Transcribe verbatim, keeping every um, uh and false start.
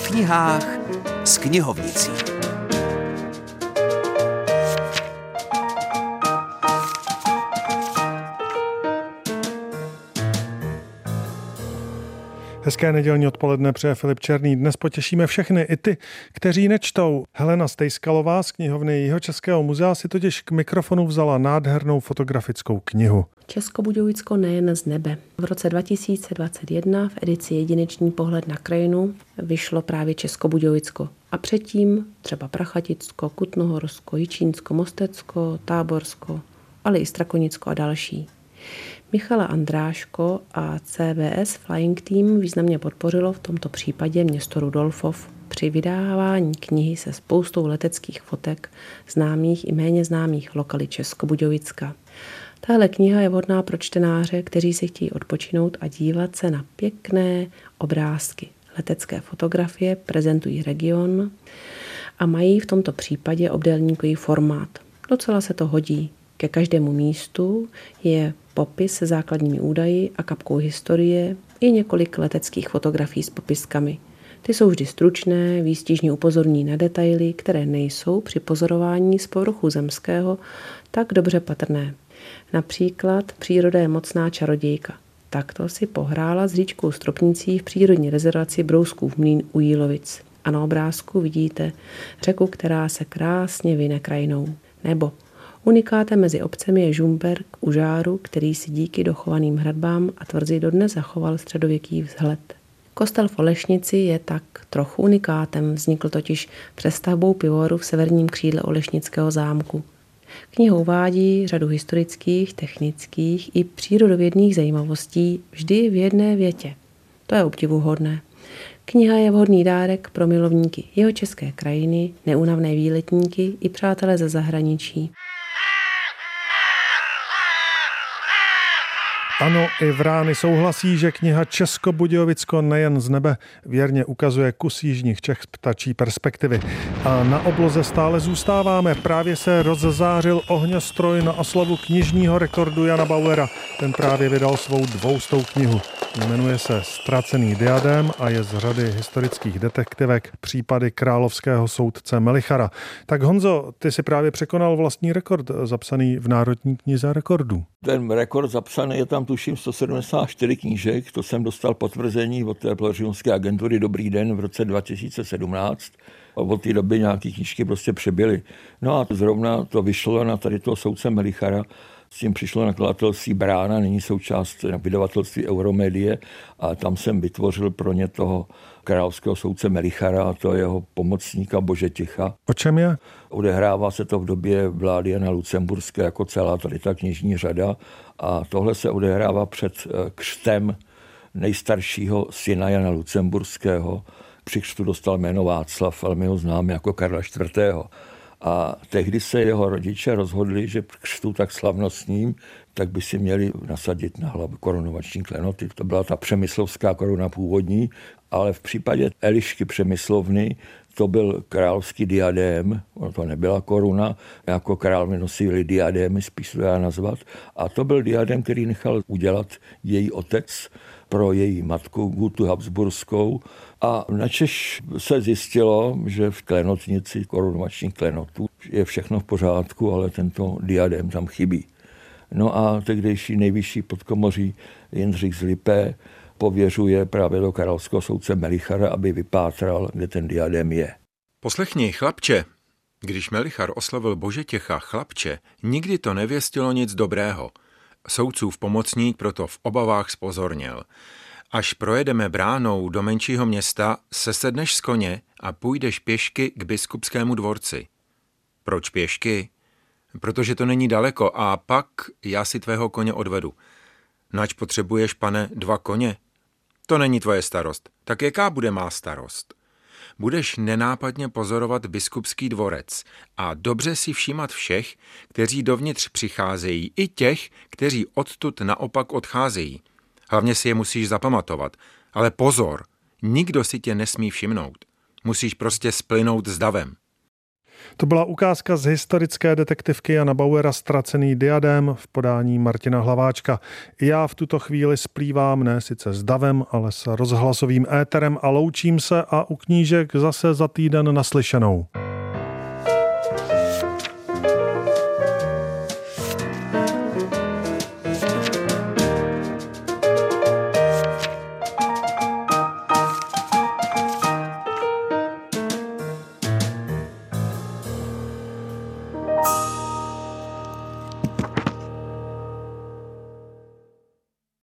knihách s knihovnicí. Hezké nedělní odpoledne přeje Filip Černý. Dnes potěšíme všechny, i ty, kteří nečtou. Helena Stejskalová z knihovny Jihočeského muzea si totiž k mikrofonu vzala nádhernou fotografickou knihu. Českobudějovicko nejen z nebe. V roce dva tisíce dvacet jedna v edici Jedinečný pohled na krajinu vyšlo právě Českobudějovicko. A předtím třeba Prachaticko, Kutnohorsko, Jičínsko, Mostecko, Táborsko, ale i Strakonicko a další. Michala Andráško a C V S Flying Team významně podpořilo v tomto případě město Rudolfov při vydávání knihy se spoustou leteckých fotek známých i méně známých lokalit Českobudějovicka. Tahle kniha je vhodná pro čtenáře, kteří si chtějí odpočinout a dívat se na pěkné obrázky. Letecké fotografie prezentují region a mají v tomto případě obdélníkový formát. Docela se to hodí. Ke každému místu je popis se základními údaji a kapkou historie i několik leteckých fotografií s popiskami. Ty jsou vždy stručné, výstižně upozorní na detaily, které nejsou při pozorování z povrchu zemského tak dobře patrné. Například příroda je mocná čarodějka. Takto si pohrála s říčkou Stropnicí v přírodní rezervaci Brouskův mlýn u Jílovic. A na obrázku vidíte řeku, která se krásně vine krajinou. Nebo unikátem mezi obcemi je Žumberk u Žáru, který si díky dochovaným hradbám a tvrzi dodnes zachoval středověký vzhled. Kostel v Olešnici je tak trochu unikátem, vznikl totiž přestavbou pivovaru v severním křídle Olešnického zámku. Kniha uvádí řadu historických, technických i přírodovědných zajímavostí vždy v jedné větě. To je obdivuhodné. Kniha je vhodný dárek pro milovníky jihočeské krajiny, neúnavné výletníky i přátele ze zahraničí. Ano, i Vrány souhlasí, že kniha Českobudějovicko nejen z nebe věrně ukazuje kus jižních Čech z ptačí perspektivy. A na obloze stále zůstáváme. Právě se rozzářil ohňostroj na oslavu knižního rekordu Jana Bauera. Ten právě vydal svou dvoustou knihu. Jmenuje se Ztracený diadém a je z řady historických detektivek Případy královského soudce Melichara. Tak Honzo, ty si právě překonal vlastní rekord zapsaný v Národní knize rekordů. Ten rekord zapsaný je tam tuším sto sedmdesát čtyři knížek, to jsem dostal potvrzení od té plzeňské agentury Dobrý den v roce dva tisíce sedmnáct. A od té doby nějaké knížky prostě přebyly. No a zrovna to vyšlo na tady toho soudce Melichara, s tím přišlo nakladatelství Brána, nyní součást vydavatelství Euromedie a tam jsem vytvořil pro ně toho královského soudce Melichara a to jeho pomocníka Božetěcha. O čem je? Odehrává se to v době vlády Jana Lucemburské jako celá tady ta knižní řada a tohle se odehrává před křtem nejstaršího syna Jana Lucemburského. Při křtu dostal jméno Václav, ale my ho známe jako Karla čtvrtého. A tehdy se jeho rodiče rozhodli, že k křtu tak slavnostním, tak by si měli nasadit na hlavu korunovační klenoty. To byla ta přemyslovská koruna původní, ale v případě Elišky Přemyslovny to byl královský diadém, ono to nebyla koruna, jako král nosili diadémy, spíš to dá nazvat. A to byl diadém, který nechal udělat její otec pro její matku Gutu Habsburskou. A načež se zjistilo, že v klenotnici korunovačních klenotů je všechno v pořádku, ale tento diadém tam chybí. No a tehdejší nejvyšší podkomoří Jindřich z Lipé pověřuje právě do královského soudce Melichara, aby vypátral, kde ten diadém je. Poslechni, chlapče, když Melichar oslovil Božetěcha chlapče, nikdy to nevěstilo nic dobrého. Soudcův pomocník proto v obavách zpozorněl. Až projedeme Bránou do menšího města, sesedneš z koně a půjdeš pěšky k biskupskému dvorci. Proč pěšky? Protože to není daleko a pak já si tvého koně odvedu. Nač potřebuješ, pane, dva koně? To není tvoje starost. Tak jaká bude má starost? Budeš nenápadně pozorovat biskupský dvorec a dobře si všímat všech, kteří dovnitř přicházejí, i těch, kteří odtud naopak odcházejí. Hlavně si je musíš zapamatovat. Ale pozor, nikdo si tě nesmí všimnout. Musíš prostě splynout s davem. To byla ukázka z historické detektivky Jana Bauera Ztracený diadém v podání Martina Hlaváčka. I já v tuto chvíli splývám ne sice s davem, ale s rozhlasovým éterem a loučím se a u knížek zase za týden naslyšenou.